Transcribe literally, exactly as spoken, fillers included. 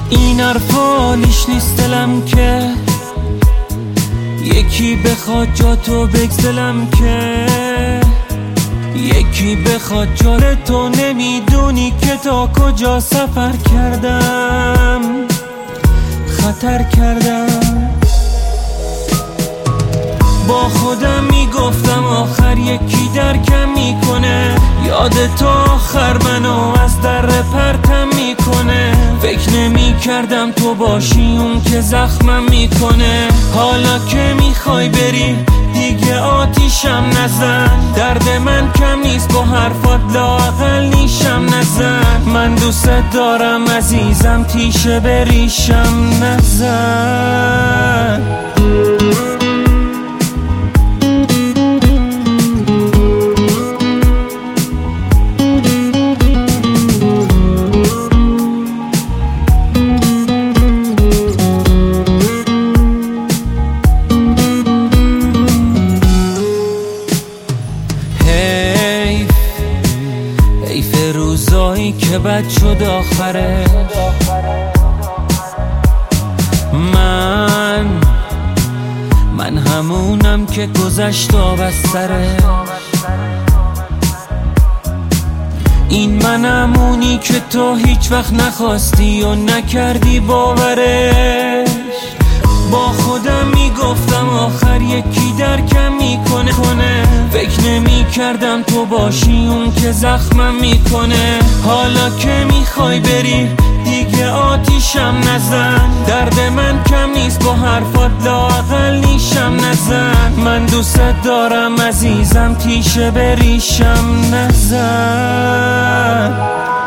این حرفالیش نیست دلم که یکی بخواد جا تو بگذلم که یکی بخواد جا تو نمیدونی که تا کجا سفر کردم خطر کردم با خودم میگفتم آخر یکی درکم میکنه یاد تو آخر منو از در پرتم میکنه فکر نمی کردم تو باشی اون که زخمم میکنه حالا که میخوای بری دیگه آتیشم نزن درد من کم نیست با حرفات لااقل نیشم نزن من دوست دارم عزیزم تیشه بریشم نزن روزایی که بد شد آخره من من همونم که گذشت آب از سره این من همونی که تو هیچ وقت نخواستی و نکردی باورش با خودم میگفتم آخر یکی درکم میکنه فکر نمی کردم تو باشی اون که زخمم میکنه حالا که میخوای بری دیگه آتیشم نزن درد من کم نیست با حرفات لااقل نیشم نزن من دوست دارم عزیزم تیشه بریشم نزن